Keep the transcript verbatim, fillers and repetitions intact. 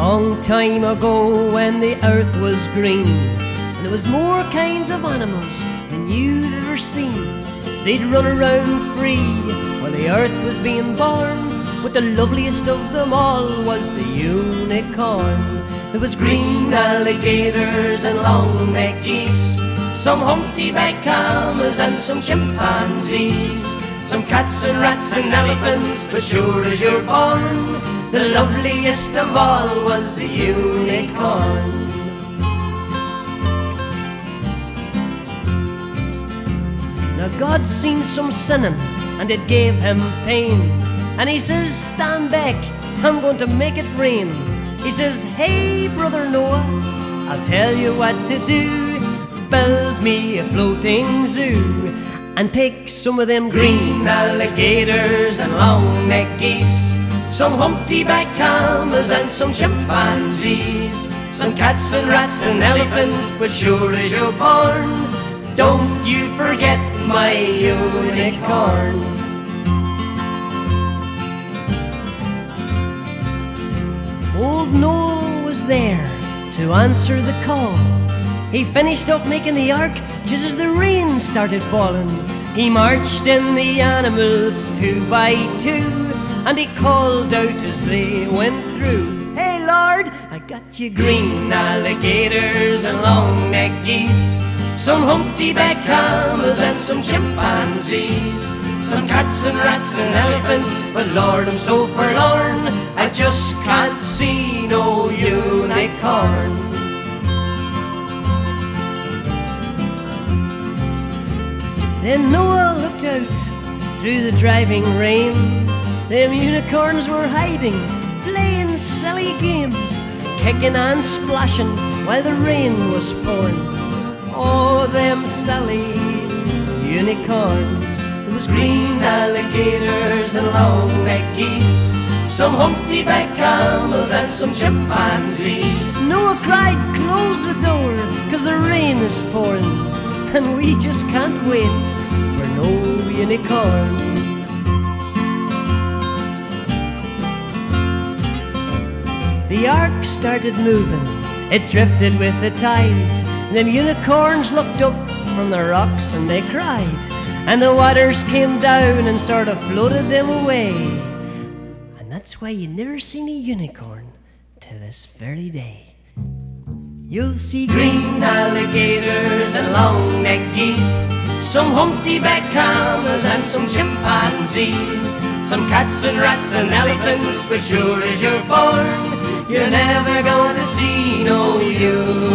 long time ago when the earth was green, and there was more kinds of animals than you'd ever seen. They'd run around free while the earth was being born, but the loveliest of them all was the unicorn. There was green alligators and long-necked geese, some humpty-backed camels and some chimpanzees, some cats and rats and elephants, but sure as you're born, the loveliest of all was the unicorn. Now God seen some sinning, and it gave him pain, and he says, stand back, I'm going to make it rain. He says, hey brother Noah, I'll tell you what to do. Build me a floating zoo, and take some of them green alligators and long-necked geese, some humpty-backed camels and some chimpanzees, some cats and rats and elephants, but sure as you're born, don't you forget my unicorn. Old Noah was there to answer the call. He finished up making the ark just as the rain started falling. He marched in the animals two by two, and he called out as they went through, hey Lord, I got you green alligators and long-necked geese, some humpty-backed camels and some chimpanzees, some cats and rats and elephants, but Lord, I'm so forlorn, I just can't see no unicorn. Then Noah looked out through the driving rain. Them unicorns were hiding, playing silly games, kicking and splashing while the rain was pouring. Oh, them silly unicorns. There was green alligators and long-necked geese, some humpty-backed camels and some chimpanzees. Noah cried, close the door, 'cause the rain is pouring, and we just can't wait for no unicorn. The ark started moving, it drifted with the tide. Them unicorns looked up from the rocks and they cried, and the waters came down and sort of floated them away. And that's why you never seen a unicorn to this very day. You'll see green alligators and long-necked geese, some humpty-backed camels and some chimpanzees, some cats and rats and elephants, but sure as you're born, you're never gonna see no unicorn.